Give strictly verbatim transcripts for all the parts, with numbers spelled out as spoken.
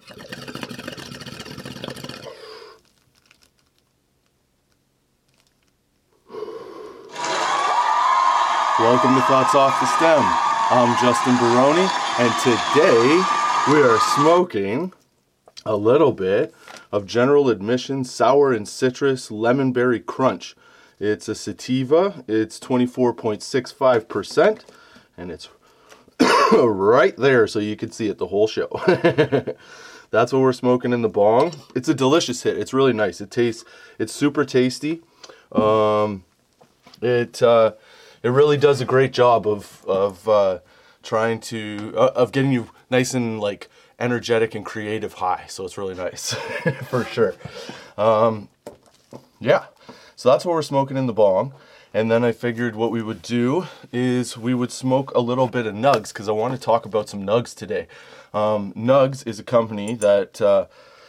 Welcome to Thoughts Off the Stem. I'm Justin Baroni, and today we are smoking a little bit of General Admission Sour and Citrus Lemon Berry Crunch. It's a sativa, it's twenty-four point six five percent, and it's right there so you can see it the whole show. That's what we're smoking in the bong. It's a delicious hit. It's really nice. It tastes, it's super tasty. Um, it, uh, It really does a great job of of uh, trying to uh, of getting you nice and like energetic and creative high. So it's really nice for sure. Um, yeah, so that's what we're smoking in the bong. And then I figured what we would do is we would smoke a little bit of Nugs because I want to talk about some Nugs today. Um, Nugs is a company that uh,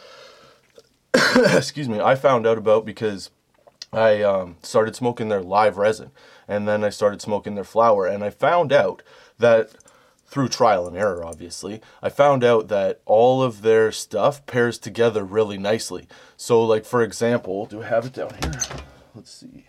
excuse me I found out about because I um, started smoking their live resin, and then I started smoking their flower, and I found out that, through trial and error obviously, I found out that all of their stuff pairs together really nicely. So like for example, do I have it down here? Let's see.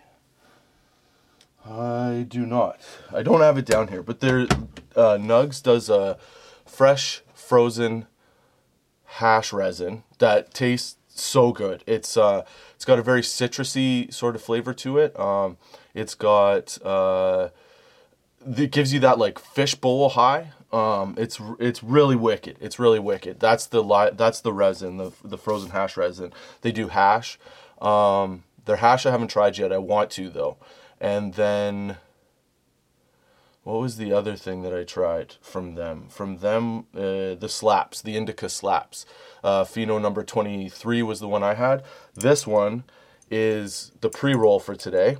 I do not. I don't have it down here, but there, uh, Nugs does a fresh frozen hash resin that tastes so good. It's uh, it's got a very citrusy sort of flavor to it. Um, it's got uh, it gives you that like fishbowl high. Um, it's it's really wicked. It's really wicked. That's the li- that's the resin, the the frozen hash resin. They do hash. Um, their hash I haven't tried yet. I want to though. And then, what was the other thing that I tried from them? From them, uh, the slaps, the indica slaps. Uh, Pheno number twenty-three was the one I had. This one is the pre-roll for today.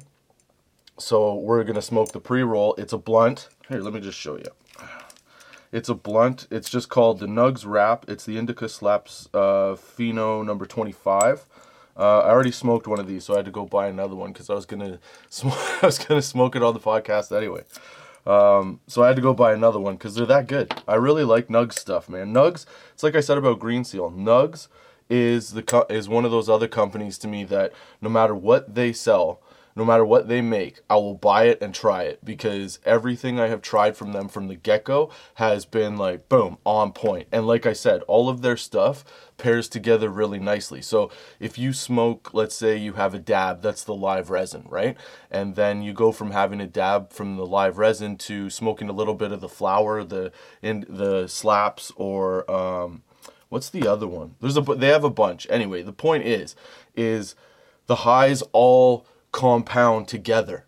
So we're going to smoke the pre-roll. It's a blunt. Here, let me just show you. It's a blunt. It's just called the Nugs Wrap. It's the indica slaps uh, Pheno number twenty-five. Uh, I already smoked one of these, so I had to go buy another one because I was gonna, sm- I was gonna smoke it on the podcast anyway. Um, so I had to go buy another one because they're that good. I really like Nugs stuff, man. Nugs, it's like I said about Green Seal. Nugs is the co- is one of those other companies to me that no matter what they sell, no matter what they make, I will buy it and try it because everything I have tried from them from the get-go has been like, boom, on point. And like I said, all of their stuff pairs together really nicely. So if you smoke, let's say you have a dab, that's the live resin, right? And then you go from having a dab from the live resin to smoking a little bit of the flower, the in the slaps, or um, what's the other one? There's a they have a bunch. Anyway, the point is, is the highs all compound together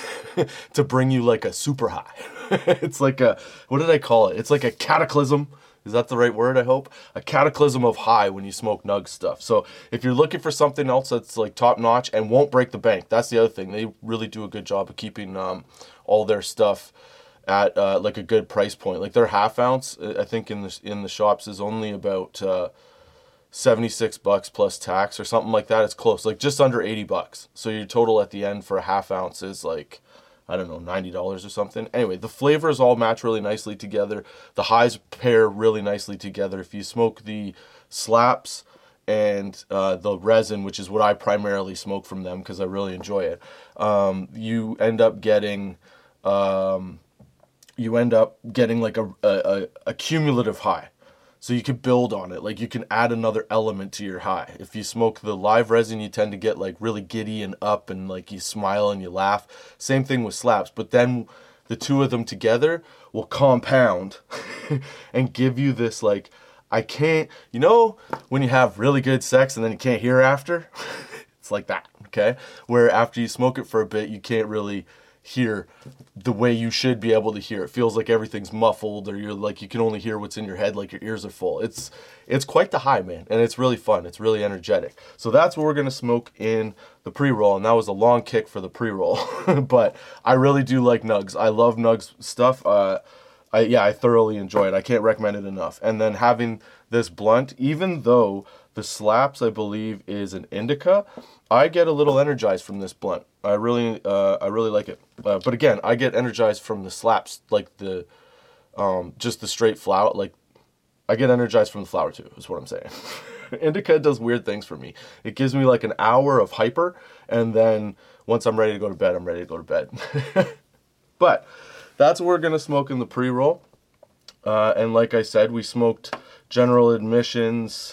to bring you like a super high. It's like a, what did I call it? It's like a cataclysm. Is that the right word, I hope? A cataclysm of high when you smoke Nug stuff. So if you're looking for something else that's like top notch and won't break the bank, that's the other thing. They really do a good job of keeping um, all their stuff at uh, like a good price point. Like their half ounce, I think in the, in the shops is only about uh, seventy-six bucks plus tax or something like that. It's close, like just under eighty bucks. So your total at the end for a half ounce is like, I don't know, ninety dollars or something. Anyway, the flavors all match really nicely together. The highs pair really nicely together. If you smoke the slaps and uh, the resin, which is what I primarily smoke from them because I really enjoy it, um, you end up getting, um, you end up getting like a, a, a cumulative high. So you can build on it. Like you can add another element to your high. If you smoke the live resin, you tend to get like really giddy and up and like you smile and you laugh. Same thing with slaps. But then the two of them together will compound and give you this like, I can't, you know, when you have really good sex and then you can't hear after? It's like that, okay? Where after you smoke it for a bit, you can't really hear the way you should be able to hear. It feels like everything's muffled, or you're like you can only hear what's in your head, like your ears are full. It's it's quite the high, man, and it's really fun. It's really energetic. So that's what we're gonna smoke in the pre-roll, and that was a long kick for the pre-roll, but I really do like Nugs. I love Nugs stuff. Uh, I yeah, I thoroughly enjoy it. I can't recommend it enough. And then having this blunt, even though the slaps, I believe, is an indica, I get a little energized from this blunt. I really, uh, I really like it. Uh, but again, I get energized from the slaps, like the, um, just the straight flower, like I get energized from the flower too, is what I'm saying. Indica does weird things for me. It gives me like an hour of hyper, and then once I'm ready to go to bed, I'm ready to go to bed. But that's what we're going to smoke in the pre-roll. Uh, and like I said, we smoked General Admissions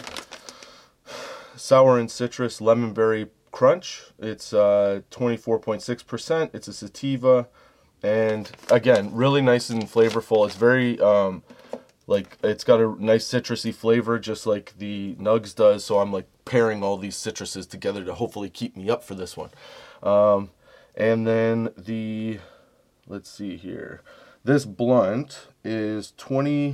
Sour and Citrus Lemon Berry Crunch. It's uh, twenty-four point six percent. It's a sativa. And again, really nice and flavorful. It's very, um, like, it's got a nice citrusy flavor, just like the Nugs does. So I'm like pairing all these citruses together to hopefully keep me up for this one. Um, and then the, let's see here. This blunt is twenty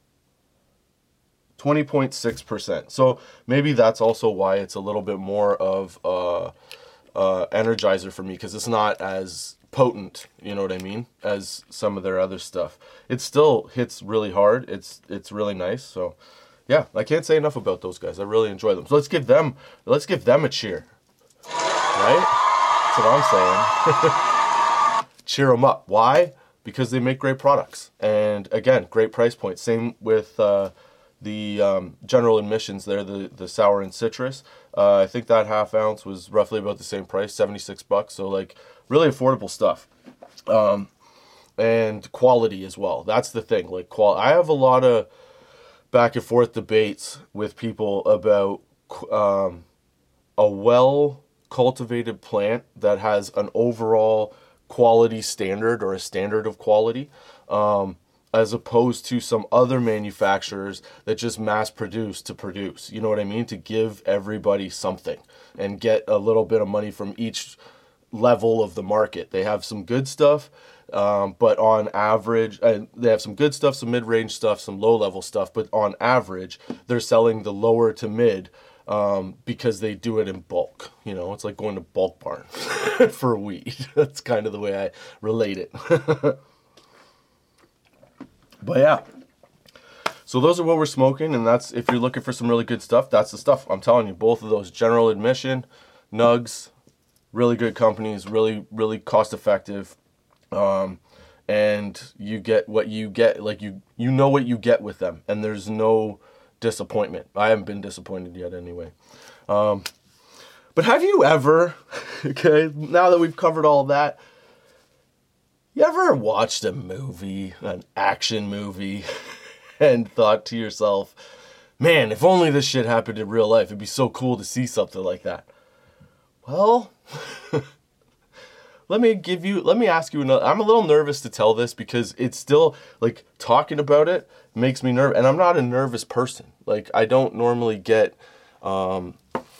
point six percent. So maybe that's also why it's a little bit more of a, a energizer for me, because it's not as potent, you know what I mean, as some of their other stuff. It still hits really hard. It's it's really nice. So yeah, I can't say enough about those guys. I really enjoy them. So let's give them let's give them a cheer. Right? That's what I'm saying. Cheer them up. Why? Because they make great products. And again, great price point. Same with uh, the um, General Admissions there, the, the Sour and Citrus. Uh, I think that half ounce was roughly about the same price, seventy-six bucks. So like really affordable stuff. Um, and quality as well. That's the thing. Like qual- I have a lot of back and forth debates with people about um, a well cultivated plant that has an overall quality standard or a standard of quality, um, as opposed to some other manufacturers that just mass produce to produce. You know what I mean? To give everybody something and get a little bit of money from each level of the market. They have some good stuff, um, but on average, and they have some good stuff, some mid-range stuff, some low-level stuff, but on average, they're selling the lower to mid um, because they do it in bulk. You know, it's like going to Bulk Barn for weed. That's kind of the way I relate it. But yeah, so those are what we're smoking, and that's, if you're looking for some really good stuff, that's the stuff. I'm telling you, both of those, General Admission, Nugs, really good companies, really, really cost effective. Um, and you get what you get, like you, you know what you get with them, and there's no disappointment. I haven't been disappointed yet anyway. Um, but have you ever, okay, now that we've covered all that, you ever watched a movie, an action movie, and thought to yourself, man, if only this shit happened in real life, it'd be so cool to see something like that. Well, let me give you, let me ask you another, I'm a little nervous to tell this because it's still, like, talking about it makes me nervous, and I'm not a nervous person. Like, I don't normally get um,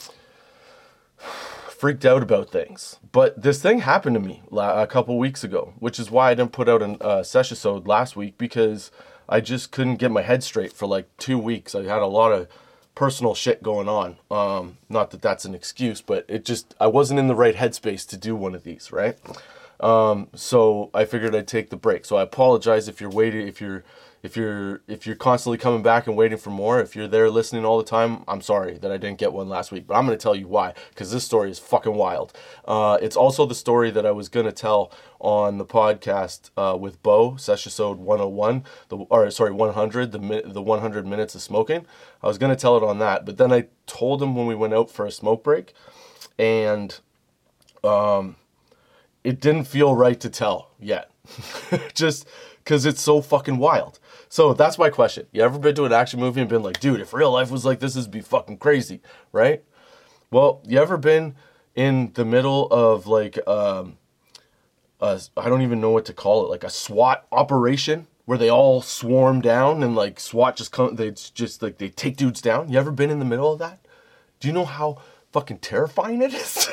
freaked out about things, but this thing happened to me la- a couple weeks ago, which is why I didn't put out a uh, session last week, because I just couldn't get my head straight for like two weeks. I had a lot of personal shit going on. Um, not that that's an excuse, but it just, I wasn't in the right headspace to do one of these, right? Um, so I figured I'd take the break. So I apologize if you're waiting, if you're, if you're, if you're constantly coming back and waiting for more. If you're there listening all the time, I'm sorry that I didn't get one last week, but I'm going to tell you why, because this story is fucking wild. Uh, it's also the story that I was going to tell on the podcast uh, with Bo, Session one oh one, the, or sorry, one hundred, the the one hundred minutes of smoking. I was going to tell it on that, but then I told him when we went out for a smoke break, and um, it didn't feel right to tell yet, just because it's so fucking wild. So that's my question. You ever been to an action movie and been like, dude, if real life was like this, it'd be fucking crazy, right? Well, you ever been in the middle of like, um, a, I don't even know what to call it, like a SWAT operation where they all swarm down and like SWAT just come, they just like, they take dudes down? You ever been in the middle of that? Do you know how fucking terrifying it is?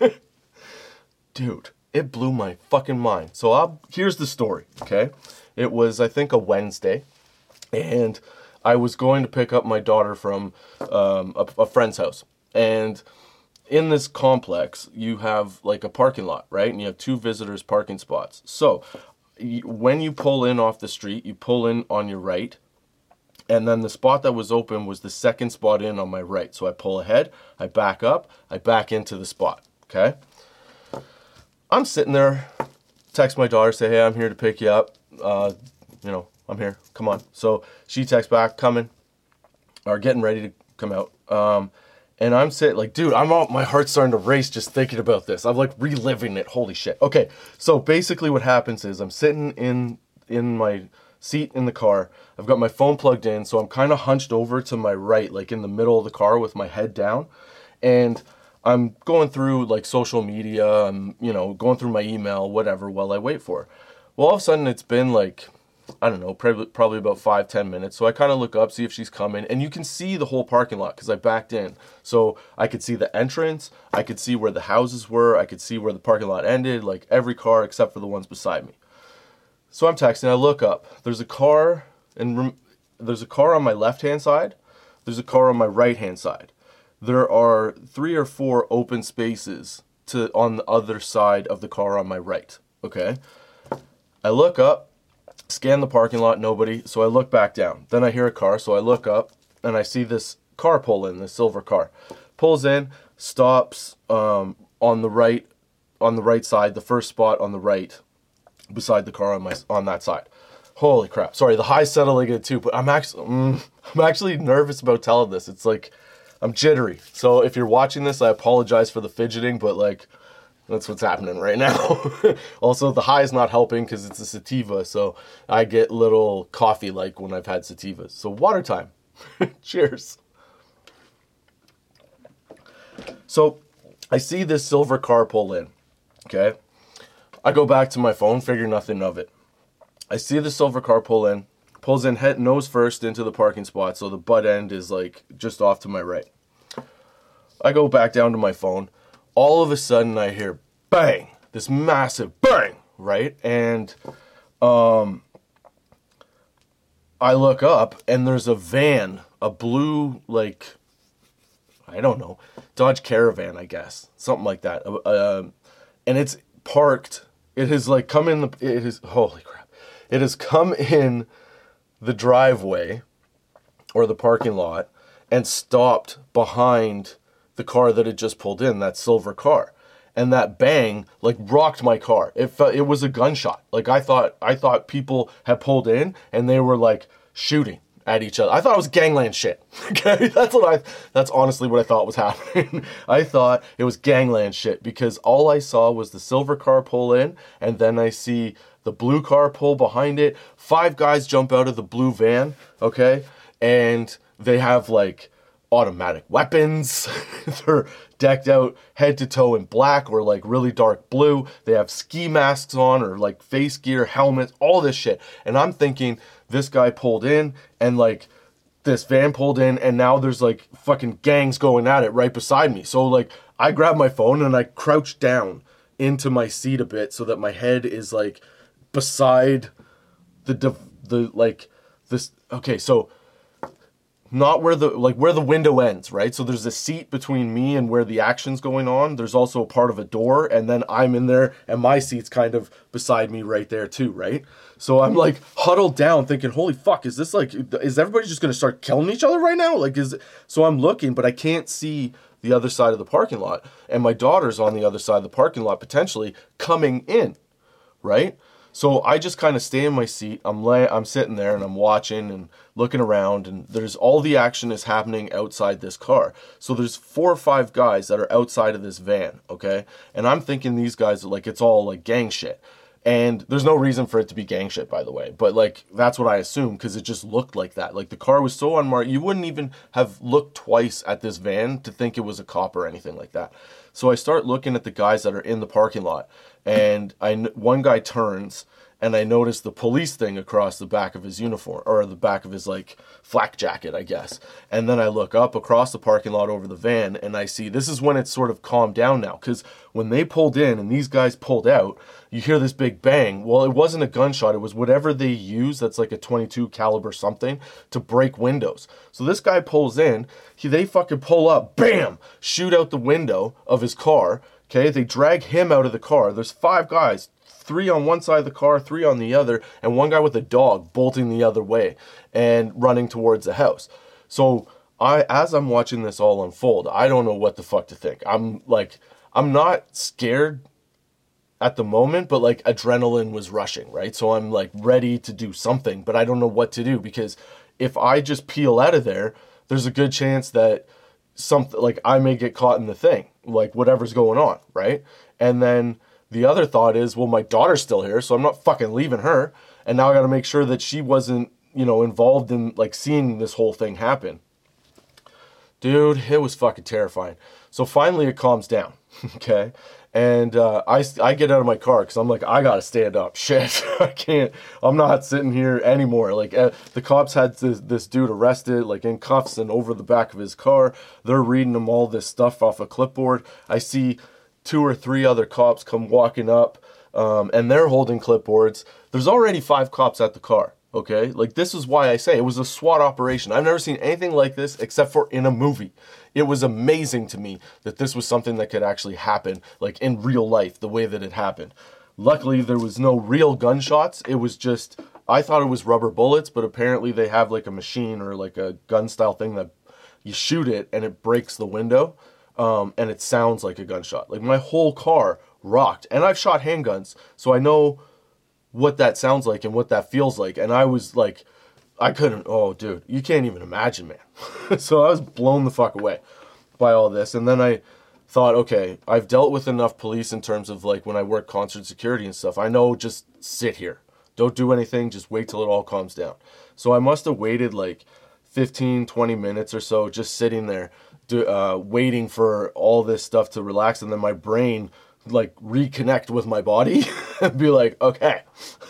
Dude, it blew my fucking mind. So I'll, here's the story, okay? It was, I think, a Wednesday, and I was going to pick up my daughter from um, a, a friend's house. And in this complex, you have like a parking lot, right? And you have two visitors parking spots. So you, when you pull in off the street, you pull in on your right, and then the spot that was open was the second spot in on my right. So I pull ahead, I back up, I back into the spot, okay? I'm sitting there, text my daughter, say, hey, I'm here to pick you up. Uh, you know, I'm here. Come on. So she texts back, coming, or getting ready to come out. Um, and I'm sitting like, dude, I'm all, my heart's starting to race just thinking about this. I'm like reliving it. Holy shit. Okay. So basically what happens is I'm sitting in, in my seat in the car. I've got my phone plugged in. So I'm kind of hunched over to my right, like in the middle of the car with my head down. And I'm going through like social media. I'm, you know, going through my email, whatever, while I wait for her. Well, all of a sudden it's been like, I don't know, probably, probably about five, ten minutes. So I kind of look up, see if she's coming, and you can see the whole parking lot because I backed in. So I could see the entrance, I could see where the houses were, I could see where the parking lot ended, like every car except for the ones beside me. So I'm texting, I look up, there's a car, and rem- there's a car on my left-hand side, there's a car on my right-hand side. There are three or four open spaces to on the other side of the car on my right, okay? I look up, scan the parking lot, nobody, so I look back down. Then I hear a car, so I look up, and I see this car pull in, this silver car. Pulls in, stops um, on the right, on the right side, the first spot on the right, beside the car on my on that side. Holy crap! Sorry, the high's settling in too, but I'm actually mm, I'm actually nervous about telling this. It's like I'm jittery. So if you're watching this, I apologize for the fidgeting, but like. That's what's happening right now. Also, the high is not helping because it's a sativa, so I get little coffee-like when I've had sativas. So water time. Cheers. So I see this silver car pull in, okay? I go back to my phone, figure nothing of it. I see the silver car pull in, pulls in head nose first into the parking spot, so the butt end is like just off to my right. I go back down to my phone. All of a sudden I hear bang, this massive bang, right? And um, I look up and there's a van, a blue, like, I don't know, Dodge Caravan, I guess, something like that. Uh, and it's parked, it has like come in the, it is, holy crap, it has come in the driveway or the parking lot and stopped behind the car that had just pulled in, that silver car. And that bang, like, rocked my car. It felt, it was a gunshot. Like, I thought, I thought people had pulled in and they were, like, shooting at each other. I thought it was gangland shit. Okay? That's what I, that's honestly what I thought was happening. I thought it was gangland shit because all I saw was the silver car pull in and then I see the blue car pull behind it. Five guys jump out of the blue van, okay? And they have, like, automatic weapons. They're decked out head to toe in black or like really dark blue. They have ski masks on or like face gear, helmets, all this shit. And I'm thinking this guy pulled in and like this van pulled in and now there's like fucking gangs going at it right beside me. So like I grab my phone and I crouch down into my seat a bit so that my head is like beside the, the like this. Okay, so not where the, like where the window ends, right? So there's a seat between me and where the action's going on. There's also a part of a door and then I'm in there and my seat's kind of beside me right there too, right? So I'm like huddled down thinking, holy fuck, is this like, is everybody just going to start killing each other right now? Like, is, so I'm looking, but I can't see the other side of the parking lot. And my daughter's on the other side of the parking lot, potentially coming in, right? So I just kind of stay in my seat. I'm lay- I'm sitting there and I'm watching and looking around and there's all the action is happening outside this car. So there's four or five guys that are outside of this van, okay? And I'm thinking these guys are like, it's all like gang shit. And there's no reason for it to be gang shit, by the way. But like, that's what I assumed because it just looked like that. Like the car was so unmarked, you wouldn't even have looked twice at this van to think it was a cop or anything like that. So I start looking at the guys that are in the parking lot. And I, one guy turns and I notice the police thing across the back of his uniform or the back of his like flak jacket, I guess. And then I look up across the parking lot over the van and I see this is when it's sort of calmed down now. Because when they pulled in and these guys pulled out, you hear this big bang. Well, it wasn't a gunshot. It was whatever they use that's like a twenty-two caliber something to break windows. So this guy pulls in, he, they fucking pull up, bam, shoot out the window of his car. Okay, they drag him out of the car. There's five guys, three on one side of the car, three on the other, and one guy with a dog bolting the other way and running towards the house. So I, as I'm watching this all unfold, I don't know what the fuck to think. I'm like, I'm not scared at the moment, but like adrenaline was rushing, right? So I'm like ready to do something, but I don't know what to do, because if I just peel out of there, there's a good chance that something like I may get caught in the thing, like whatever's going on, right? And then the other thought is, well, my daughter's still here, so I'm not fucking leaving her. And now I got to make sure that she wasn't, you know, involved in like seeing this whole thing happen. Dude, it was fucking terrifying. So finally it calms down, okay? And uh, I, I get out of my car because I'm like, I got to stand up. Shit, I can't. I'm not sitting here anymore. Like, uh, the cops had this, this dude arrested, like in cuffs and over the back of his car. They're reading him all this stuff off a clipboard. I see two or three other cops come walking up, um, and they're holding clipboards. There's already five cops at the car. Okay, like this is why I say it was a SWAT operation. I've never seen anything like this except for in a movie. It was amazing to me that this was something that could actually happen, like in real life, the way that it happened. Luckily, there was no real gunshots. It was just, I thought it was rubber bullets, but apparently they have like a machine or like a gun style thing that you shoot it and it breaks the window, um, and it sounds like a gunshot. Like my whole car rocked, and I've shot handguns, so I know what that sounds like and what that feels like. And I was like, I couldn't, oh dude, you can't even imagine, man. So I was blown the fuck away by all this. And then I thought, okay, I've dealt with enough police in terms of like when I work concert security and stuff. I know, just sit here. Don't do anything. Just wait till it all calms down. So I must have waited like fifteen, twenty minutes or so, just sitting there, do, uh, waiting for all this stuff to relax. And then my brain like reconnect with my body and be like, okay,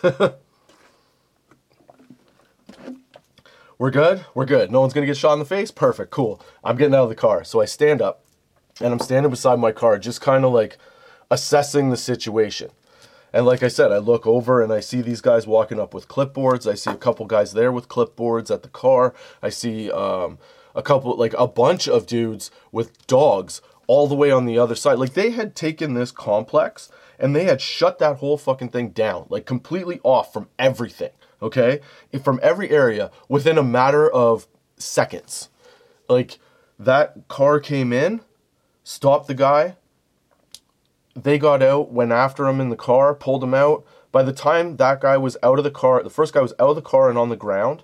we're good. We're good. No one's going to get shot in the face. Perfect. Cool. I'm getting out of the car. So I stand up and I'm standing beside my car, just kind of like assessing the situation. And like I said, I look over and I see these guys walking up with clipboards. I see a couple guys there with clipboards at the car. I see, um, a couple, like a bunch of dudes with dogs all the way on the other side. Like they had taken this complex and they had shut that whole fucking thing down, like completely off from everything, okay? From every area within a matter of seconds. Like that car came in, stopped the guy. They got out, went after him in the car, pulled him out. By the time that guy was out of the car, the first guy was out of the car and on the ground,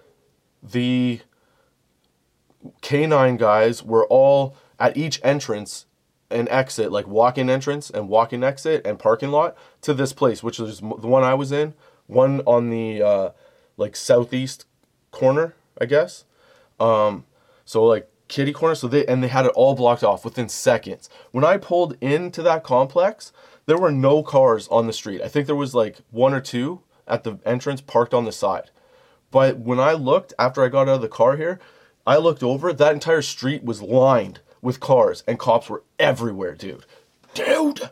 the K nine guys were all at each entrance and exit, like walk-in entrance and walk-in exit and parking lot to this place, which is the one I was in, one on the uh, like southeast corner, I guess. Um, so like kitty corner. So they, and they had it all blocked off within seconds. When I pulled into that complex, there were no cars on the street. I think there was like one or two at the entrance parked on the side. But when I looked after I got out of the car here, I looked over, that entire street was lined with cars and cops were everywhere, dude. Dude!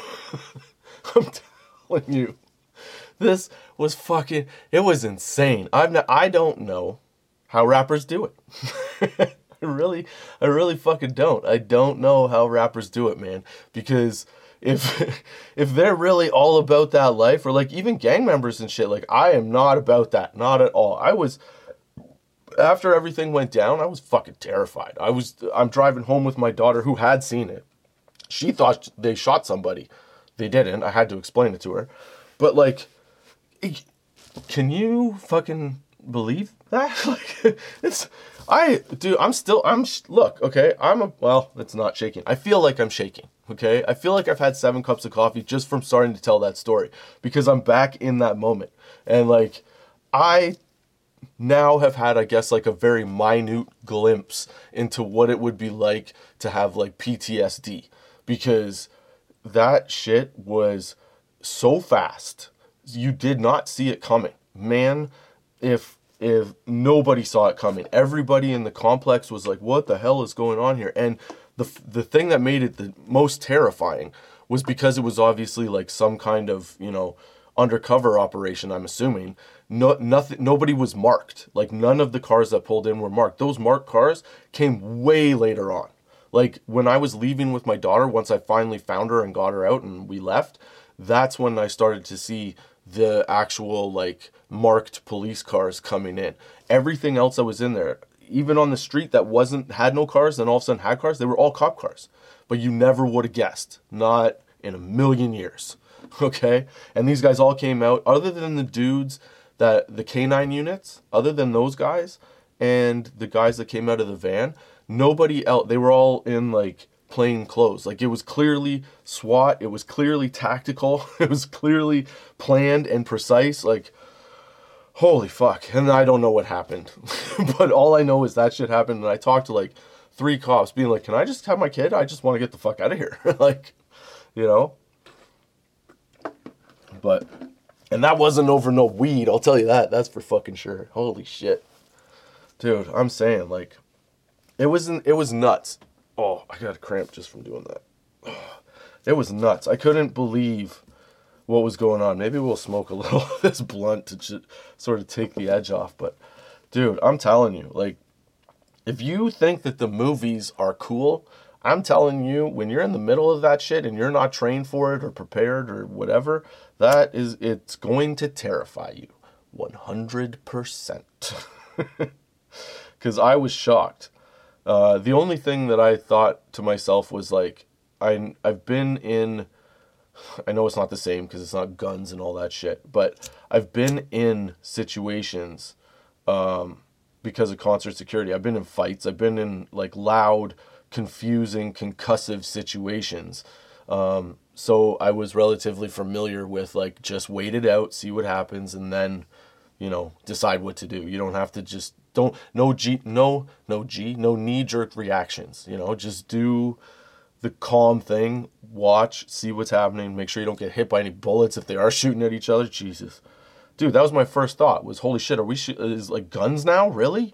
I'm telling you, this was fucking, it was insane. I've not, I don't know how rappers do it. I really, I really fucking don't. I don't know how rappers do it, man. Because if, if they're really all about that life, or like even gang members and shit, like I am not about that. Not at all. I was, after everything went down, I was fucking terrified. I was, I'm driving home with my daughter who had seen it. She thought they shot somebody. They didn't. I had to explain it to her. But like, can you fucking believe that? Like, it's, I, dude, I'm still, I'm, look, okay, I'm a, well, it's not shaking. I feel like I'm shaking, okay? I feel like I've had seven cups of coffee just from starting to tell that story because I'm back in that moment. And like, I now have had, I guess, like a very minute glimpse into what it would be like to have like P T S D, because that shit was so fast. You did not see it coming. Man, if if nobody saw it coming, everybody in the complex was like, what the hell is going on here? And the the thing that made it the most terrifying was because it was obviously like some kind of, you know, undercover operation, I'm assuming. No, nothing, nobody was marked. Like none of the cars that pulled in were marked. Those marked cars came way later on. Like when I was leaving with my daughter, once I finally found her and got her out and we left, that's when I started to see the actual like marked police cars coming in. Everything else that was in there, even on the street that wasn't, had no cars and all of a sudden had cars, they were all cop cars. But you never would have guessed. Not in a million years. Okay? And these guys all came out, other than the dudes that, the canine units, other than those guys, and the guys that came out of the van, nobody else, they were all in like plain clothes. Like it was clearly SWAT, it was clearly tactical, it was clearly planned and precise. Like, holy fuck. And I don't know what happened. But all I know is that shit happened, and I talked to like three cops being like, can I just have my kid? I just want to get the fuck out of here. Like, you know? But, and that wasn't over no weed, I'll tell you that. That's for fucking sure. Holy shit. Dude, I'm saying, like, it wasn't, it was nuts. Oh, I got a cramp just from doing that. It was nuts. I couldn't believe what was going on. Maybe we'll smoke a little of this blunt to just sort of take the edge off. But, dude, I'm telling you, like, if you think that the movies are cool, I'm telling you, when you're in the middle of that shit and you're not trained for it or prepared or whatever, that is, it's going to terrify you. one hundred percent. Because I was shocked. Uh, the only thing that I thought to myself was like, I, I've been in, I know it's not the same because it's not guns and all that shit, but I've been in situations um, because of concert security. I've been in fights. I've been in like loud, confusing, concussive situations. Um, so I was relatively familiar with like, just wait it out, see what happens, and then, you know, decide what to do. You don't have to just, don't, no G, no, no G, no knee-jerk reactions, you know, just do the calm thing, watch, see what's happening, make sure you don't get hit by any bullets if they are shooting at each other. Jesus. Dude, that was my first thought, was, holy shit, are we, sh- is like guns now? Really?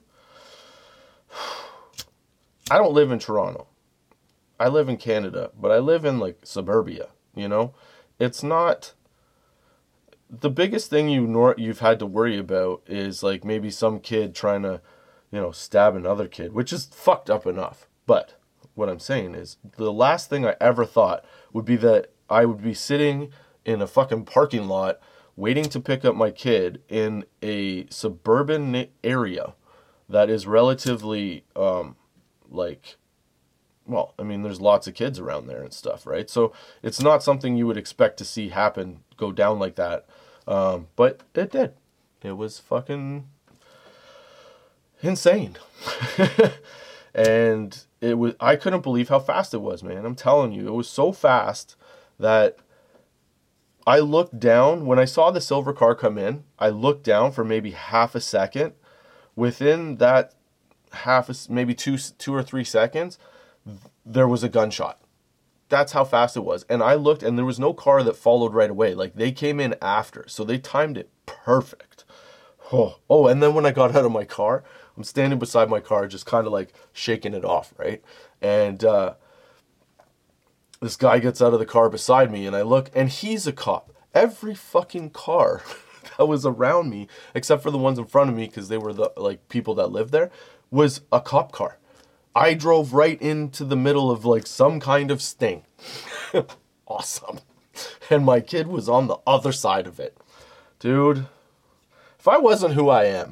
I don't live in Toronto. I live in Canada, but I live in like suburbia, you know? It's not, the biggest thing you nor- you've had to worry about is like maybe some kid trying to, you know, stab another kid, which is fucked up enough. But what I'm saying is the last thing I ever thought would be that I would be sitting in a fucking parking lot waiting to pick up my kid in a suburban area that is relatively, um, like, well, I mean, there's lots of kids around there and stuff, right? So it's not something you would expect to see happen, go down like that. Um, but it did. It was fucking insane. And it was, I couldn't believe how fast it was, man. I'm telling you, it was so fast that I looked down. When I saw the silver car come in, I looked down for maybe half a second. Within that half, a, maybe two, two or three seconds, there was a gunshot. That's how fast it was. And I looked, and there was no car that followed right away. Like, they came in after, so they timed it perfect. Oh, oh, and then when I got out of my car, I'm standing beside my car, just kind of like shaking it off, right? And uh, this guy gets out of the car beside me, and I look, and he's a cop. Every fucking car that was around me, except for the ones in front of me, because they were the like people that lived there, was a cop car. I drove right into the middle of like some kind of sting. Awesome. And my kid was on the other side of it. Dude, if I wasn't who I am,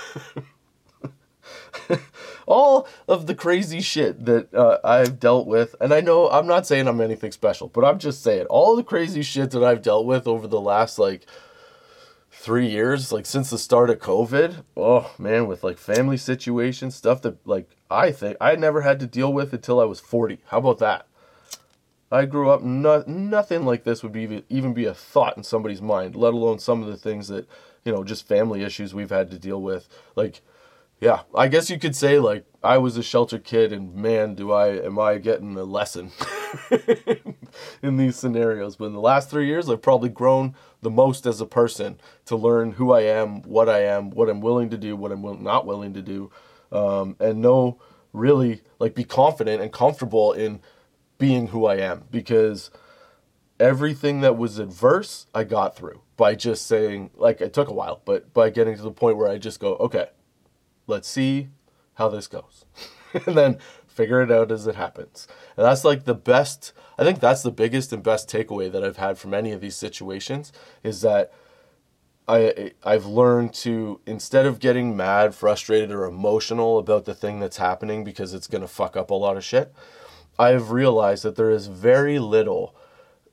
all of the crazy shit that uh, I've dealt with, and I know I'm not saying I'm anything special, but I'm just saying all the crazy shit that I've dealt with over the last like three years, like since the start of COVID, oh man, with like family situations, stuff that like I think I never had to deal with until I was forty. How about that? I grew up, no, nothing like this would be even be a thought in somebody's mind, let alone some of the things that, you know, just family issues we've had to deal with. Like, yeah, I guess you could say like I was a sheltered kid, and man, do I, am I getting a lesson in these scenarios. But in the last three years, I've probably grown the most as a person to learn who I am, what I am, what I'm willing to do, what I'm not willing to do, um, and know really like be confident and comfortable in being who I am, because everything that was adverse, I got through by just saying, like, it took a while, but by getting to the point where I just go, okay, let's see how this goes. And then figure it out as it happens. And that's like the best, I think that's the biggest and best takeaway that I've had from any of these situations, is that I, I've learned to, instead of getting mad, frustrated, or emotional about the thing that's happening because it's going to fuck up a lot of shit, I've realized that there is very little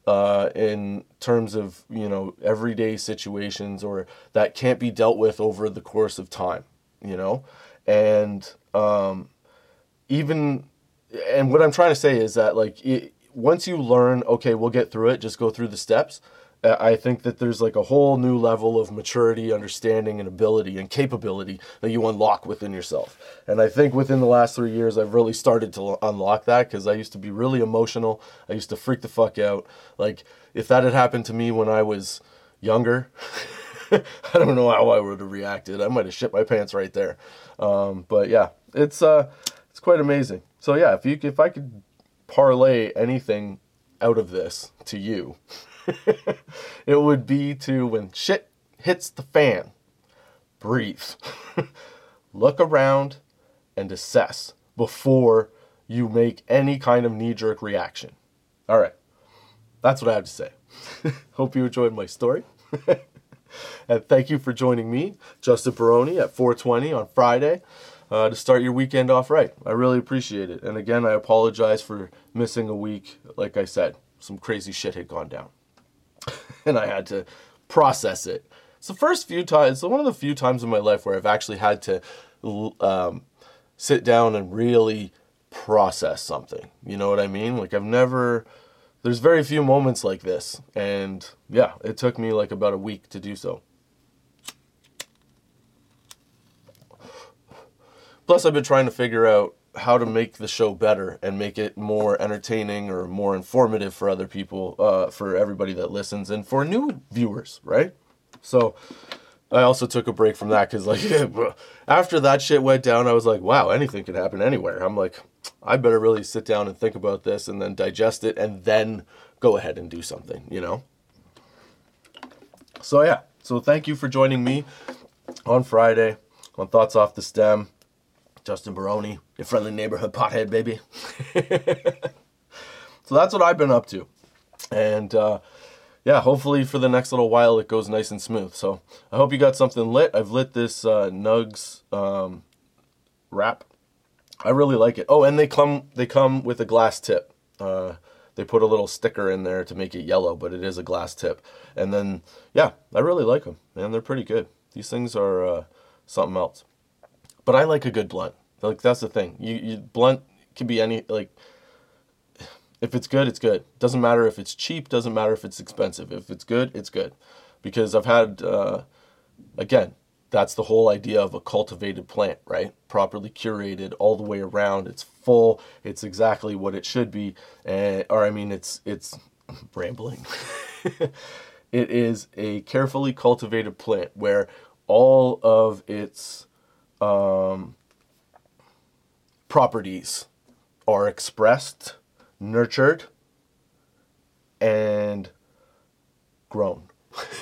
uh, in terms of, you know, everyday situations or that can't be dealt with over the course of time, you know? And um, even, and what I'm trying to say is that, like, it, once you learn, okay, we'll get through it, just go through the steps, I think that there's like a whole new level of maturity, understanding, and ability and capability that you unlock within yourself. And I think within the last three years, I've really started to unlock that, because I used to be really emotional. I used to freak the fuck out. Like, if that had happened to me when I was younger, I don't know how I would have reacted. I might have shit my pants right there. Um, but yeah, it's uh, it's quite amazing. So yeah, if you if I could parlay anything out of this to you, it would be to, when shit hits the fan, breathe, look around, and assess before you make any kind of knee-jerk reaction. All right, that's what I have to say. Hope you enjoyed my story. And thank you for joining me, Justin Baroni, at four twenty on Friday uh, to start your weekend off right. I really appreciate it. And again, I apologize for missing a week. Like I said, some crazy shit had gone down. And I had to process it. It's the first few times, it's one of the few times in my life where I've actually had to um, sit down and really process something. You know what I mean? Like, I've never, there's very few moments like this. And yeah, it took me like about a week to do so. Plus, I've been trying to figure out how to make the show better and make it more entertaining or more informative for other people, uh, for everybody that listens, and for new viewers, right? So I also took a break from that because, like, after that shit went down, I was like, wow, anything can happen anywhere. I'm like, I better really sit down and think about this and then digest it and then go ahead and do something, you know? So yeah, so thank you for joining me on Friday on Thoughts Off the Stem. Justin Baroni, your friendly neighborhood pothead, baby. So that's what I've been up to. And uh, yeah, hopefully for the next little while it goes nice and smooth. So I hope you got something lit. I've lit this uh, Nugs um, wrap. I really like it. Oh, and they come they come with a glass tip. Uh, they put a little sticker in there to make it yellow, but it is a glass tip. And then, yeah, I really like them, man. They're pretty good. These things are uh, something else. But I like a good blunt. Like, that's the thing. You, you blunt can be any, like, if it's good, it's good. Doesn't matter if it's cheap. Doesn't matter if it's expensive. If it's good, it's good. Because I've had, uh, again, that's the whole idea of a cultivated plant, right? Properly curated all the way around. It's full. It's exactly what it should be. And, or, I mean, it's, it's rambling. It is a carefully cultivated plant where all of its Um, properties are expressed, nurtured, and grown.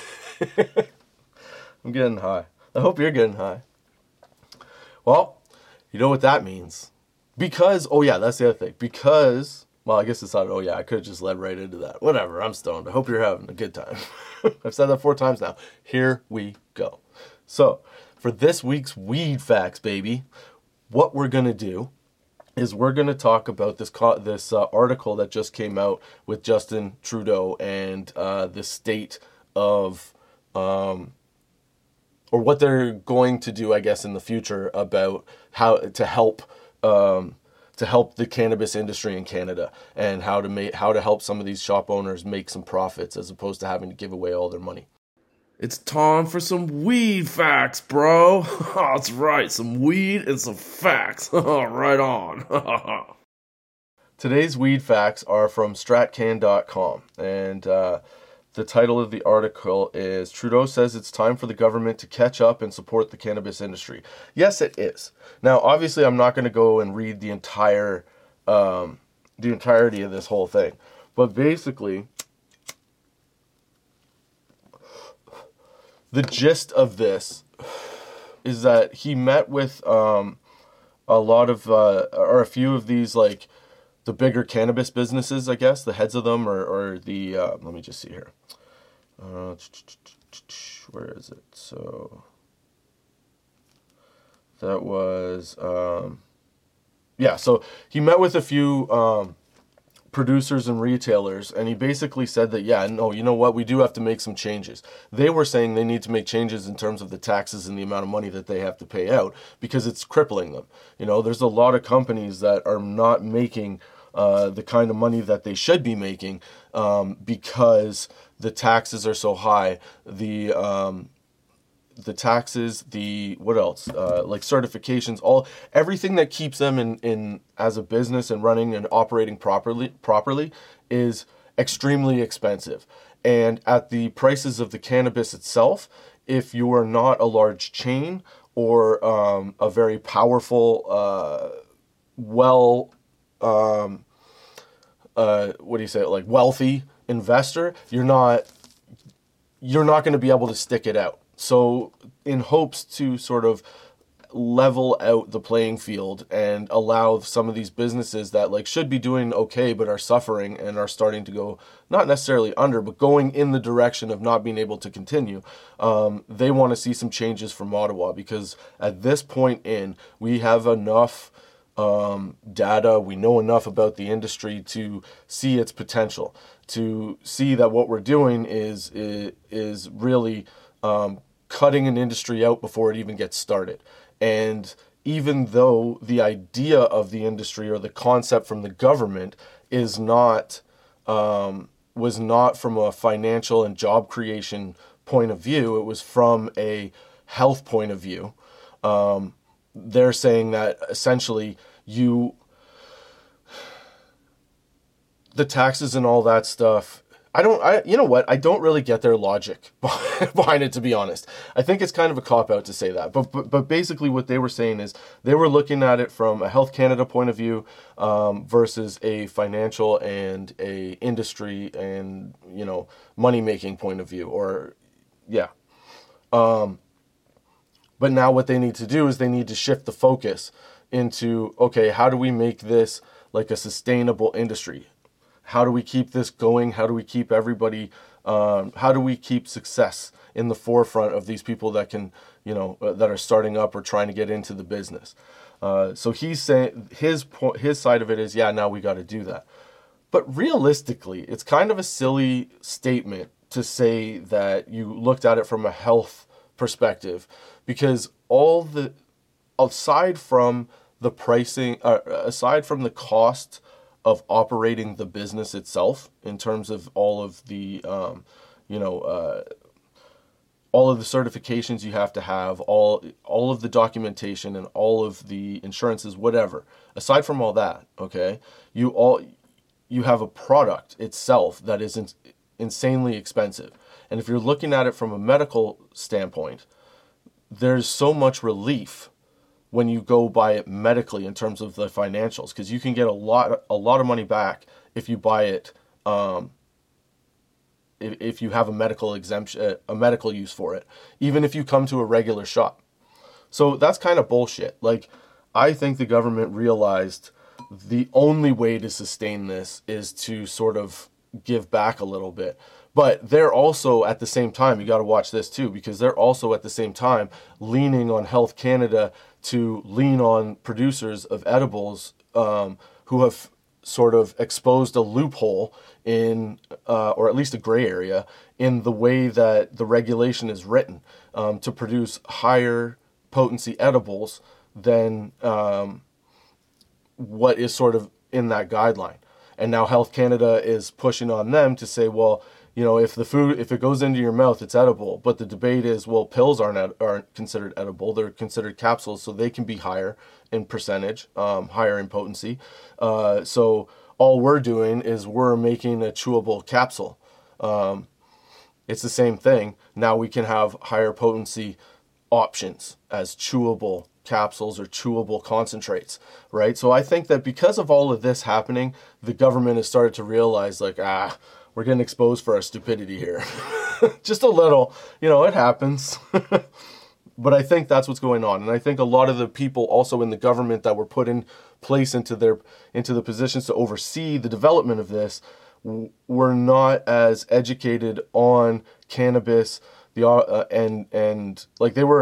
I'm getting high. I hope you're getting high. Well, you know what that means. Because, oh yeah, that's the other thing. Because, well, I guess it's not, oh yeah, I could have just led right into that. Whatever, I'm stoned. I hope you're having a good time. I've said that four times now. Here we go. So, for this week's Weed Facts, baby, what we're going to do is we're going to talk about this co- this uh, article that just came out with Justin Trudeau and uh, the state of, um, or what they're going to do, I guess, in the future about how to help um, to help the cannabis industry in Canada, and how to make how to help some of these shop owners make some profits as opposed to having to give away all their money. It's time for some weed facts, bro. That's right, some weed and some facts. Right on. Today's weed facts are from stratcan dot com, and uh, the title of the article is Trudeau says it's time for the government to catch up and support the cannabis industry. Yes, it is. Now, obviously, I'm not going to go and read the entire, um, the entirety of this whole thing, but basically, the gist of this is that he met with um, a lot of, uh, or a few of these, like, the bigger cannabis businesses, I guess, the heads of them, or, or the, uh, let me just see here. Uh, where is it? So, that was, um, yeah, so he met with a few um, producers and retailers, and he basically said that, yeah, no, you know what, we do have to make some changes. They were saying they need to make changes in terms of the taxes and the amount of money that they have to pay out because it's crippling them. You know, there's a lot of companies that are not making uh, the kind of money that they should be making um, because the taxes are so high. The um, the taxes, the what else? Uh, like certifications, all everything that keeps them in, in as a business and running and operating properly properly is extremely expensive. And at the prices of the cannabis itself, if you are not a large chain or um, a very powerful, uh, well, um, uh, what do you say, like wealthy investor, you're not you're not going to be able to stick it out. So in hopes to sort of level out the playing field and allow some of these businesses that like should be doing okay but are suffering and are starting to go not necessarily under but going in the direction of not being able to continue, um, they want to see some changes from Ottawa, because at this point in we have enough um, data, we know enough about the industry to see its potential, to see that what we're doing is is, is really um, cutting an industry out before it even gets started. And even though the idea of the industry or the concept from the government is not um, was not from a financial and job creation point of view, it was from a health point of view. Um, they're saying that essentially you the taxes and all that stuff. I don't, I, you know what? I don't really get their logic behind it, to be honest. I think it's kind of a cop-out to say that. But, but but basically what they were saying is they were looking at it from a Health Canada point of view um, versus a financial and a industry and, you know, money-making point of view. Or, yeah. Um, but now what they need to do is they need to shift the focus into, okay, how do we make this like a sustainable industry? How do we keep this going? How do we keep everybody, um, how do we keep success in the forefront of these people that can, you know, uh, that are starting up or trying to get into the business? Uh, so he's saying, his point, his side of it is, yeah, now we got to do that. But realistically, it's kind of a silly statement to say that you looked at it from a health perspective, because all the, aside from the pricing, uh, aside from the cost of operating the business itself, in terms of all of the, um, you know, uh, all of the certifications you have to have, all all of the documentation and all of the insurances, whatever. Aside from all that, okay, you all you have a product itself that is in, insanely expensive. And if you're looking at it from a medical standpoint, there's so much relief when you go buy it medically in terms of the financials, because you can get a lot a lot of money back if you buy it um, if, if you have a medical exemption, a medical use for it, even if you come to a regular shop. So that's kind of bullshit. Like, I think the government realized the only way to sustain this is to sort of give back a little bit. But they're also, at the same time, you got to watch this too, because they're also at the same time leaning on Health Canada to lean on producers of edibles um, who have sort of exposed a loophole in, uh, or at least a gray area, in the way that the regulation is written um, to produce higher potency edibles than um, what is sort of in that guideline. And now Health Canada is pushing on them to say, well, you know, if the food, if it goes into your mouth, it's edible. But the debate is, well, pills aren't ed- aren't considered edible; they're considered capsules, so they can be higher in percentage, um, higher in potency. Uh, so all we're doing is we're making a chewable capsule. Um, it's the same thing. Now we can have higher potency options as chewable capsules or chewable concentrates, right? So I think that because of all of this happening, the government has started to realize, like, ah, we're getting exposed for our stupidity here. Just a little, you know, it happens. But I think that's what's going on. And I think a lot of the people also in the government that were put in place into their into the positions to oversee the development of this w- were not as educated on cannabis, the uh, and and like they were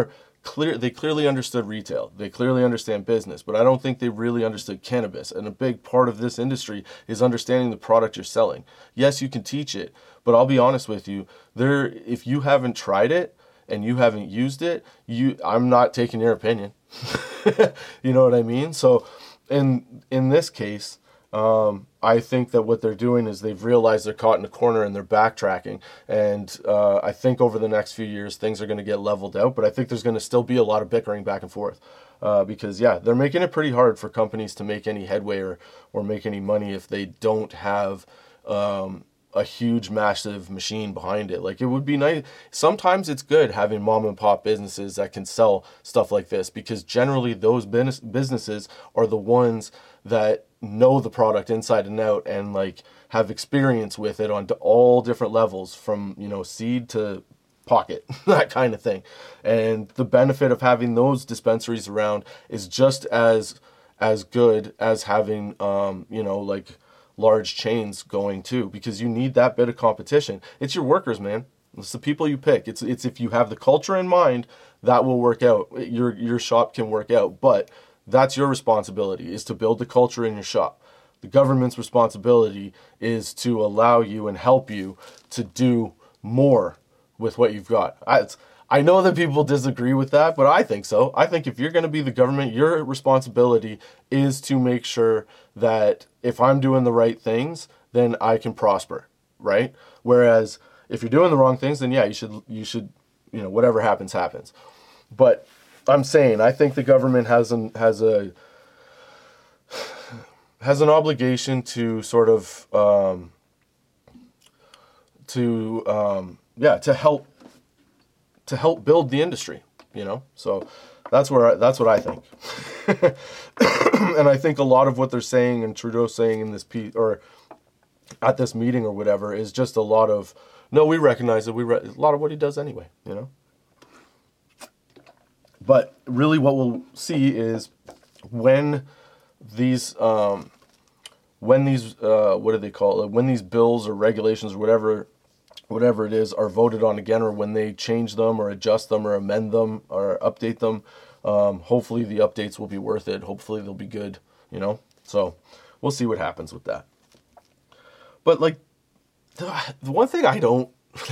clear they clearly understood retail. They clearly understand business, but I don't think they really understood cannabis. And a big part of this industry is understanding the product you're selling. Yes, you can teach it, but I'll be honest with you, there if you haven't tried it and you haven't used it, you I'm not taking your opinion. You know what I mean? So in in this case, Um, I think that what they're doing is they've realized they're caught in a corner and they're backtracking. And uh, I think over the next few years, things are going to get leveled out. But I think there's going to still be a lot of bickering back and forth. Uh, because, yeah, they're making it pretty hard for companies to make any headway or, or make any money if they don't have um, a huge, massive machine behind it. Like, it would be nice. Sometimes it's good having mom and pop businesses that can sell stuff like this, because generally those business businesses are the ones that know the product inside and out and like have experience with it on all different levels, from, you know, seed to pocket, that kind of thing. And the benefit of having those dispensaries around is just as as good as having um you know, like large chains going too, because you need that bit of competition. It's your workers, man. It's the people you pick. It's it's if you have the culture in mind, that will work out. Your your shop can work out, but that's your responsibility, is to build the culture in your shop. The government's responsibility is to allow you and help you to do more with what you've got. I, it's, I know that people disagree with that, but I think so. I think if you're going to be the government, your responsibility is to make sure that if I'm doing the right things, then I can prosper, right? Whereas if you're doing the wrong things, then yeah, you should, you should, you know, whatever happens, happens. But I'm saying, I think the government has an, has a, has an obligation to sort of, um, to, um, yeah, to help, to help build the industry, you know? So that's where, I, that's what I think. And I think a lot of what they're saying and Trudeau's saying in this piece, or at this meeting or whatever, is just a lot of, no, we recognize it. We re- a lot of what he does anyway, you know? But really what we'll see is when these, um, when these, uh, what do they call it? When these bills or regulations or whatever, whatever it is, are voted on again, or when they change them or adjust them or amend them or update them, um, hopefully the updates will be worth it. Hopefully they'll be good, you know? So we'll see what happens with that. But like, the, the one thing I don't,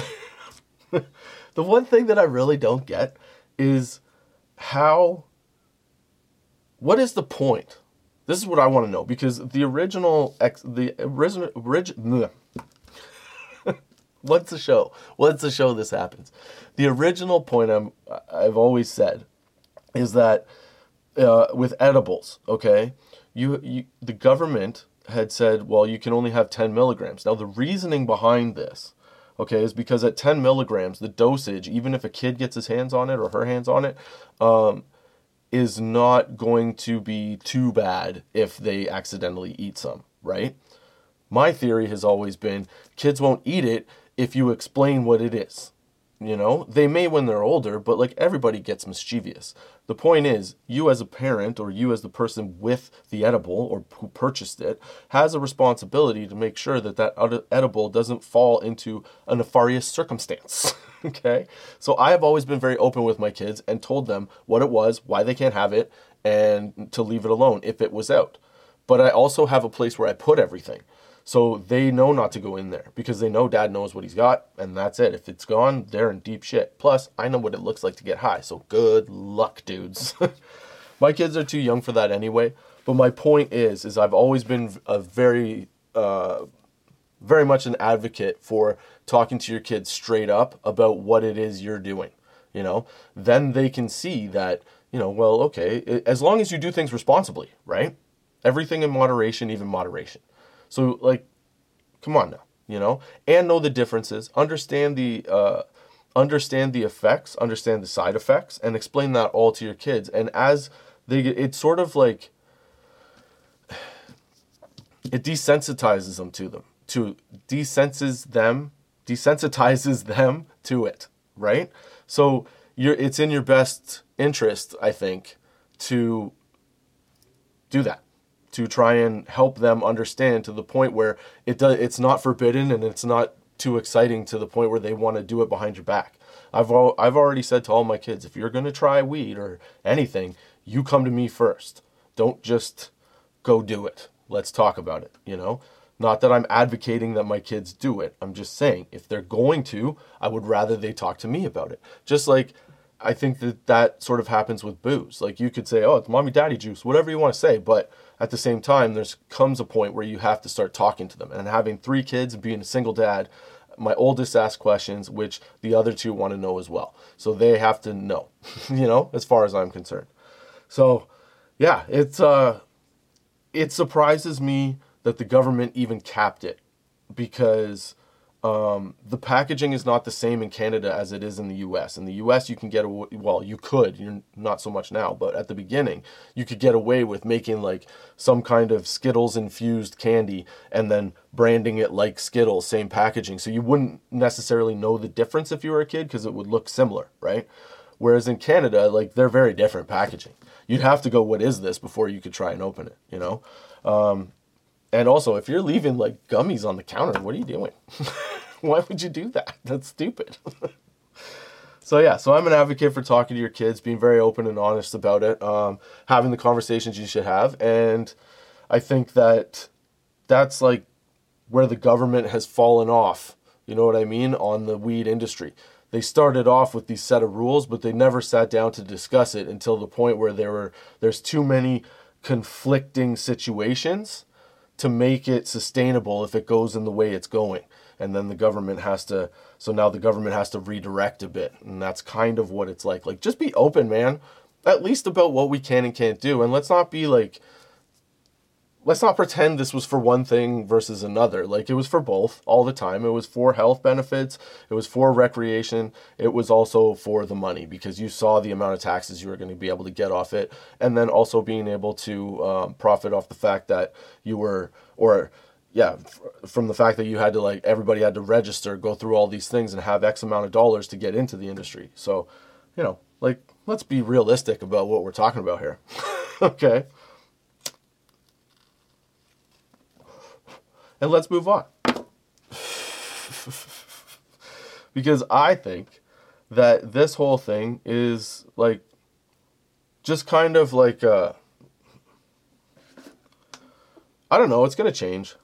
the one thing that I really don't get is how, what is the point? This is what I want to know, because the original, ex, the original, original, what's the show? What's the show this happens? The original point I'm, I've always said is that uh, with edibles, okay, you, you, the government had said, well, you can only have ten milligrams. Now the reasoning behind this, okay, is because at ten milligrams, the dosage, even if a kid gets his hands on it or her hands on it, um, is not going to be too bad if they accidentally eat some, right? My theory has always been kids won't eat it if you explain what it is. You know, they may when they're older, but like everybody gets mischievous. The point is, you as a parent, or you as the person with the edible or who purchased it, has a responsibility to make sure that that edible doesn't fall into a nefarious circumstance. Okay? So I have always been very open with my kids and told them what it was, why they can't have it, and to leave it alone if it was out. But I also have a place where I put everything. So they know not to go in there, because they know dad knows what he's got, and that's it. If it's gone, they're in deep shit. Plus, I know what it looks like to get high, so good luck, dudes. My kids are too young for that anyway, but my point is, is I've always been a very, uh, very much an advocate for talking to your kids straight up about what it is you're doing, you know? Then they can see that, you know, well, okay, as long as you do things responsibly, right? Everything in moderation, even moderation. So, like, come on now, you know, and know the differences, understand the, uh, understand the effects, understand the side effects, and explain that all to your kids. And as they get, it's sort of like, it desensitizes them to them, to desenses them, desensitizes them to it, right? So you're, it's in your best interest, I think, to do that. To try and help them understand to the point where it does, it's not forbidden and it's not too exciting to the point where they want to do it behind your back. I've al- I've already said to all my kids, if you're going to try weed or anything, you come to me first. Don't just go do it. Let's talk about it, you know? Not that I'm advocating that my kids do it. I'm just saying, if they're going to, I would rather they talk to me about it. Just like I think that that sort of happens with booze. Like you could say, oh, it's mommy daddy juice, whatever you want to say. But at the same time, there's comes a point where you have to start talking to them. And having three kids and being a single dad, my oldest asks questions, which the other two want to know as well. So they have to know, you know, as far as I'm concerned. So yeah, it's, uh, it surprises me that the government even capped it, because um, the packaging is not the same in Canada as it is in the U S. In the U S, you can get away, well, you could, you're not so much now, but at the beginning, you could get away with making like some kind of Skittles infused candy and then branding it like Skittles, same packaging. So you wouldn't necessarily know the difference if you were a kid because it would look similar, right? Whereas in Canada, like they're very different packaging. You'd have to go, what is this, before you could try and open it, you know? Um, and also, if you're leaving like gummies on the counter, what are you doing? Why would you do that? That's stupid. So yeah, so I'm an advocate for talking to your kids, being very open and honest about it, um, having the conversations you should have. And I think that that's like where the government has fallen off, you know what I mean, on the weed industry. They started off with these set of rules, but they never sat down to discuss it until the point where there were there's too many conflicting situations to make it sustainable if it goes in the way it's going. And then the government has to, so now the government has to redirect a bit. And that's kind of what it's like. Like, just be open, man, at least about what we can and can't do. And let's not be like, let's not pretend this was for one thing versus another. Like, it was for both all the time. It was for health benefits. It was for recreation. It was also for the money, because you saw the amount of taxes you were going to be able to get off it. And then also being able to um, profit off the fact that you were, or yeah, f- from the fact that you had to, like, everybody had to register, go through all these things and have X amount of dollars to get into the industry. So, you know, like, let's be realistic about what we're talking about here. Okay. And let's move on. Because I think that this whole thing is like, just kind of like, uh, I don't know, it's going to change.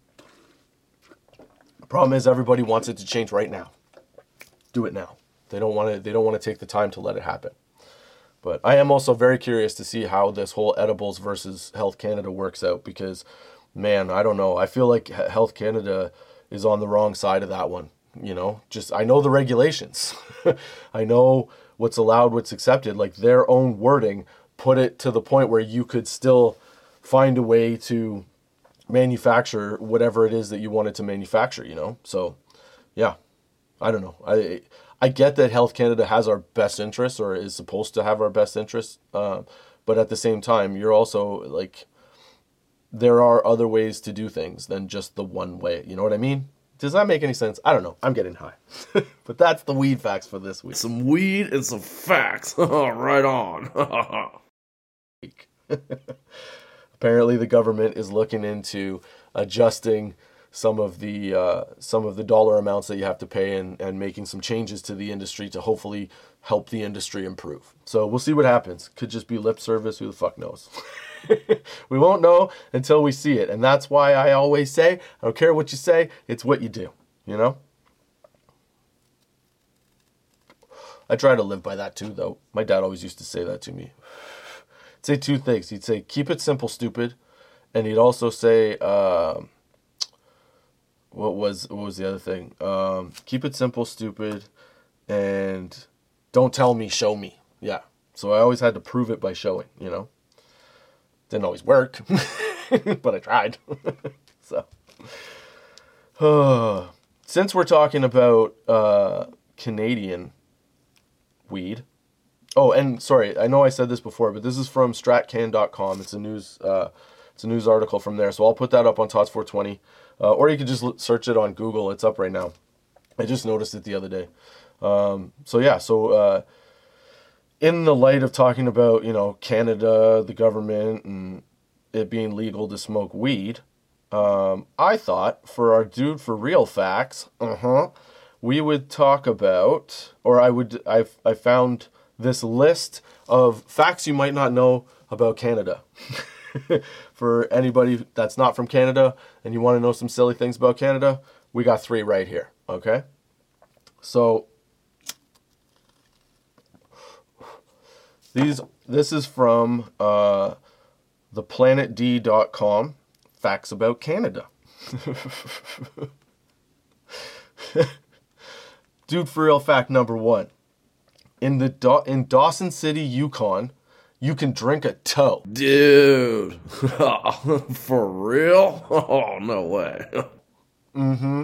The problem is everybody wants it to change right now. Do it now. They don't want to, they don't want to take the time to let it happen. But I am also very curious to see how this whole edibles versus Health Canada works out, because man, I don't know. I feel like Health Canada is on the wrong side of that one. You know, just, I know the regulations. I know what's allowed, what's accepted. Like, their own wording put it to the point where you could still find a way to manufacture whatever it is that you wanted to manufacture, you know? So, yeah, I don't know. I I get that Health Canada has our best interests, or is supposed to have our best interests. Uh, but at the same time, you're also like, there are other ways to do things than just the one way. You know what I mean? Does that make any sense? I don't know. I'm getting high. But that's the weed facts for this week. Some weed and some facts. Right on. Apparently the government is looking into adjusting some of the uh, some of the dollar amounts that you have to pay, and, and making some changes to the industry to hopefully help the industry improve. So we'll see what happens. Could just be lip service. Who the fuck knows? We won't know until we see it. And that's why I always say, I don't care what you say, it's what you do, you know? I try to live by that too, though. My dad always used to say that to me. He'd say two things. He'd say, keep it simple, stupid. And he'd also say, um, what was what was the other thing? Um, keep it simple, stupid, and don't tell me, show me. Yeah. So I always had to prove it by showing, you know? Didn't always work, but I tried. So, uh, since we're talking about uh, Canadian weed, oh, and sorry, I know I said this before, but this is from stratcan dot com. It's a news, uh, it's a news article from there. So I'll put that up on Tots four twenty, uh, or you could just search it on Google. It's up right now. I just noticed it the other day. Um, so yeah, so. Uh, In the light of talking about, you know, Canada, the government, and it being legal to smoke weed, Um, I thought for our dude for real facts, uh-huh, we would talk about, or I would, I I found this list of facts you might not know about Canada. For anybody that's not from Canada and you want to know some silly things about Canada, we got three right here, okay? So, these, this is from uh, the planet d dot com. Facts about Canada. Dude for real fact number one. In the da- in Dawson City, Yukon, you can drink a toe. Dude. For real? Oh, no way. Mm-hmm.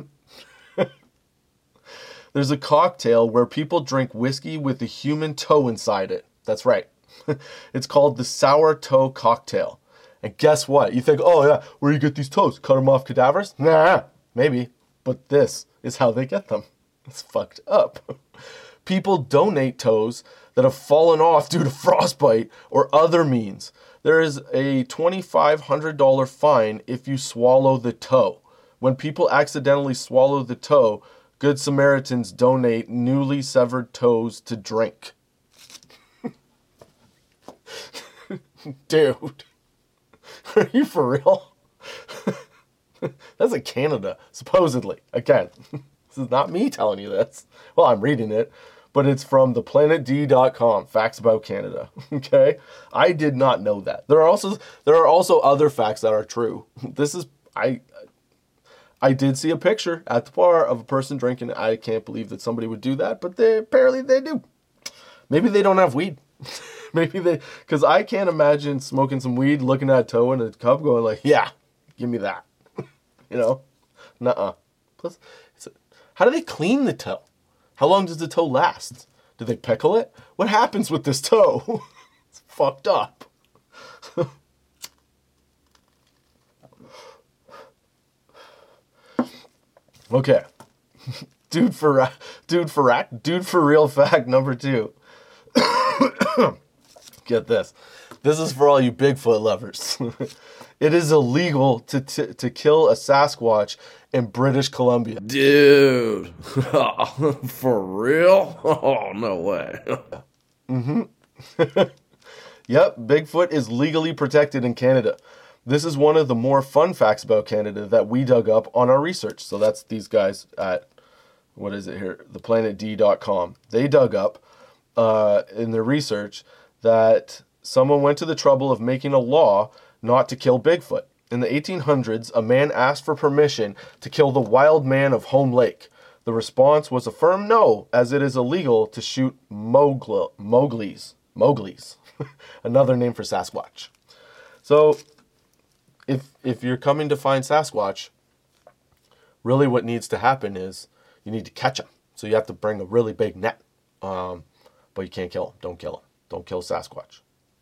There's a cocktail where people drink whiskey with a human toe inside it. That's right. It's called the sour toe cocktail. And guess what? You think, oh yeah, where do you get these toes? Cut them off cadavers? Nah, maybe. But this is how they get them. It's fucked up. People donate toes that have fallen off due to frostbite or other means. There is a twenty-five hundred dollars fine if you swallow the toe. When people accidentally swallow the toe, Good Samaritans donate newly severed toes to drink. Dude. Are you for real? That's in Canada, supposedly. Again, this is not me telling you this. Well, I'm reading it, but it's from the planet d dot com. Facts about Canada. Okay? I did not know that. There are also there are also other facts that are true. This is I I did see a picture at the bar of a person drinking. I can't believe that somebody would do that, but they apparently they do. Maybe they don't have weed. Maybe they, because I can't imagine smoking some weed, looking at a toe in a cup, going like, yeah, give me that. You know? Nuh-uh. Plus, it's a, how do they clean the toe? How long does the toe last? Do they pickle it? What happens with this toe? It's fucked up. Okay. Dude for, dude for, rack, dude for real fact number two. Get this. This is for all you Bigfoot lovers. It is illegal to t- to kill a Sasquatch in British Columbia. Dude. For real? Oh, no way. Mm-hmm. Yep, Bigfoot is legally protected in Canada. This is one of the more fun facts about Canada that we dug up on our research. So that's these guys at, what is it here? the planet d dot com. They dug up uh, in their research that someone went to the trouble of making a law not to kill Bigfoot. In the eighteen hundreds, a man asked for permission to kill the wild man of Home Lake. The response was a firm no, as it is illegal to shoot Mowgli, Mowglis. Mowglis. Another name for Sasquatch. So, if if you're coming to find Sasquatch, really what needs to happen is you need to catch him. So you have to bring a really big net. Um, but you can't kill him. Don't kill him. Don't kill Sasquatch.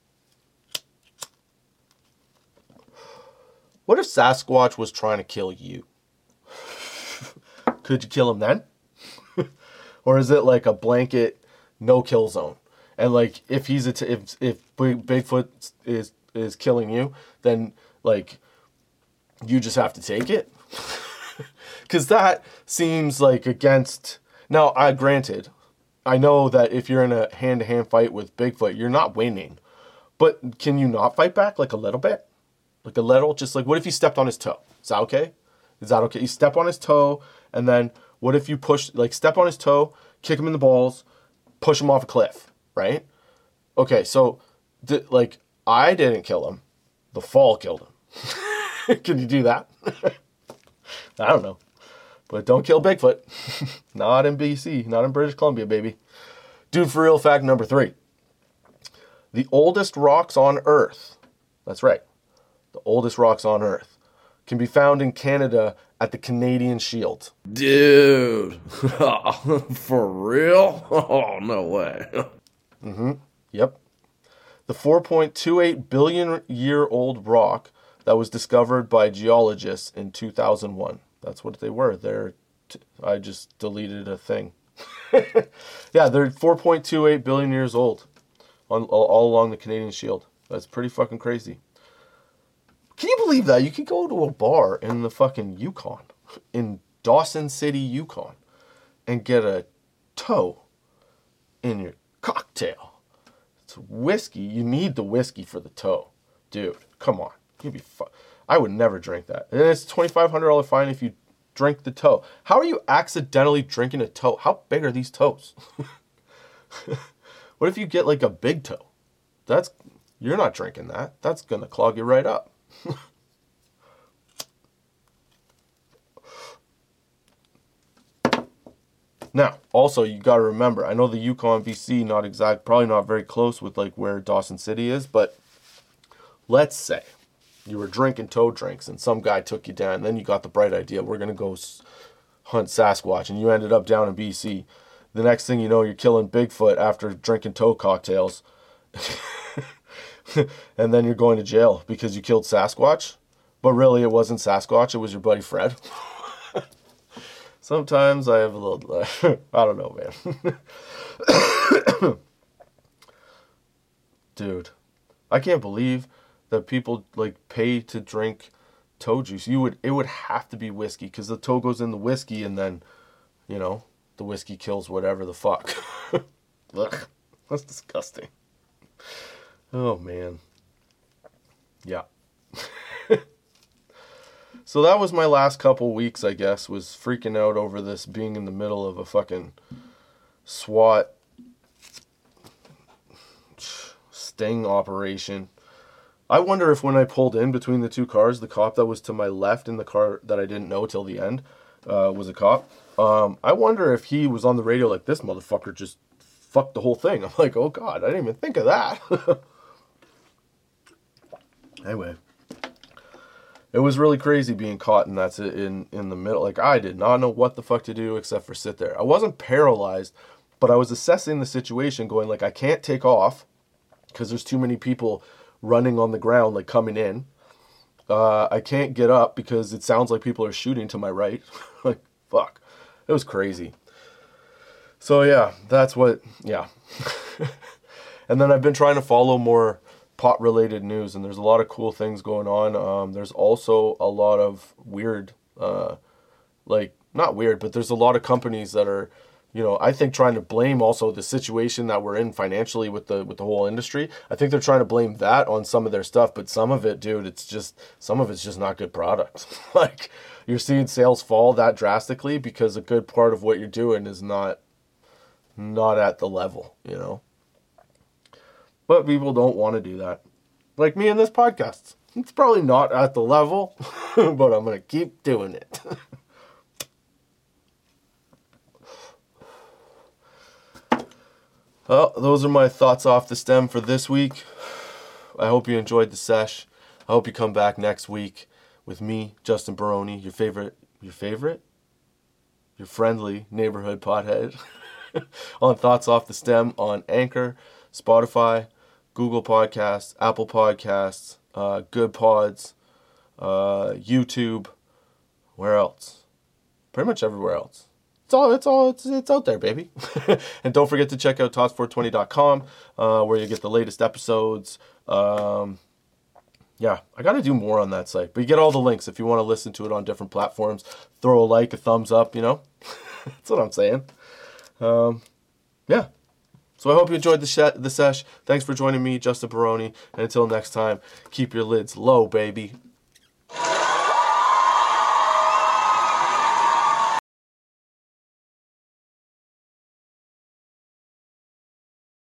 What if Sasquatch was trying to kill you? Could you kill him then? Or is it like a blanket no-kill zone? And like if he's a t- if if Bigfoot is is killing you, then like you just have to take it? Because that seems like against. Now, I granted, I know that if you're in a hand-to-hand fight with Bigfoot, you're not winning. But can you not fight back like a little bit? Like a little? Just like, what if you stepped on his toe? Is that okay? Is that okay? You step on his toe, and then what if you push, like step on his toe, kick him in the balls, push him off a cliff, right? Okay, so, th- like, I didn't kill him. The fall killed him. Can you do that? I don't know. But don't kill Bigfoot. Not in B C. Not in British Columbia, baby. Dude for real fact number three. The oldest rocks on Earth. That's right. The oldest rocks on Earth can be found in Canada at the Canadian Shield. Dude. For real? Oh, no way. Mm-hmm. Yep. The four point two eight billion year old rock that was discovered by geologists in two thousand one. That's what they were. They're t- I just deleted a thing. Yeah, they're four point two eight billion years old on all, all along the Canadian Shield. That's pretty fucking crazy. Can you believe that? You could go to a bar in the fucking Yukon, in Dawson City, Yukon, and get a toe in your cocktail. It's whiskey. You need the whiskey for the toe. Dude, come on. You'd be fu- I would never drink that. And it's a twenty-five hundred dollars fine if you drink the toe. How are you accidentally drinking a toe? How big are these toes? What if you get like a big toe? That's, you're not drinking that. That's going to clog you right up. Now, also, you got to remember, I know the Yukon, B C, not exact, probably not very close with like where Dawson City is, but let's say you were drinking toe drinks and some guy took you down, and then you got the bright idea, we're going to go hunt Sasquatch, and you ended up down in B C. The next thing you know, you're killing Bigfoot after drinking toe cocktails. And then you're going to jail because you killed Sasquatch. But really, it wasn't Sasquatch, it was your buddy Fred. Sometimes I have a little, I don't know, man. Dude, I can't believe that people like pay to drink toe juice. You would, it would have to be whiskey because the toe goes in the whiskey and then, you know, the whiskey kills whatever the fuck. Ugh, that's disgusting. Oh, man. Yeah. So that was my last couple weeks, I guess, was freaking out over this being in the middle of a fucking SWAT sting operation. I wonder if when I pulled in between the two cars, the cop that was to my left in the car that I didn't know till the end uh, was a cop. Um, I wonder if he was on the radio like, this motherfucker just fucked the whole thing. I'm like, oh God, I didn't even think of that. Anyway. It was really crazy being caught in that's in, in the middle. Like, I did not know what the fuck to do except for sit there. I wasn't paralyzed, but I was assessing the situation going like, I can't take off because there's too many people running on the ground, like coming in. Uh, I can't get up because it sounds like people are shooting to my right. Like, fuck. It was crazy. So yeah, that's what, yeah. And then I've been trying to follow more pot related news, and there's a lot of cool things going on. Um, there's also a lot of weird, uh, like, not weird, but there's a lot of companies that are, you know, I think trying to blame also the situation that we're in financially with the with the whole industry. I think they're trying to blame that on some of their stuff, but some of it, dude, it's just, some of it's just not good products. Like, you're seeing sales fall that drastically because a good part of what you're doing is not, not at the level, you know? But people don't want to do that. Like me in this podcast. It's probably not at the level, but I'm going to keep doing it. Well, those are my thoughts off the stem for this week. I hope you enjoyed the sesh. I hope you come back next week with me, Justin Baroni, your favorite, your favorite? Your friendly neighborhood pothead. On Thoughts Off the Stem on Anchor, Spotify, Google Podcasts, Apple Podcasts, uh, Good Pods, uh, YouTube, where else? Pretty much everywhere else. It's all, it's all, it's, it's out there, baby. And don't forget to check out tots four twenty dot com, uh, where you get the latest episodes. Um, yeah, I got to do more on that site, but you get all the links if you want to listen to it on different platforms. Throw a like, a thumbs up, you know. That's what I'm saying. Um, yeah. So I hope you enjoyed the, sh- the sesh. Thanks for joining me, Justin Baroni. And until next time, keep your lids low, baby.